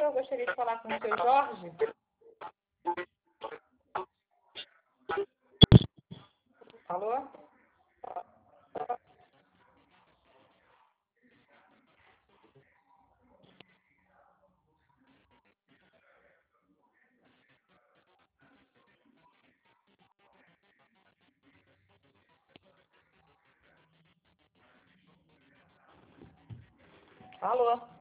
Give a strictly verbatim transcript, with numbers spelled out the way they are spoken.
eu gostaria de falar com o seu Jorge. Alô? Alô?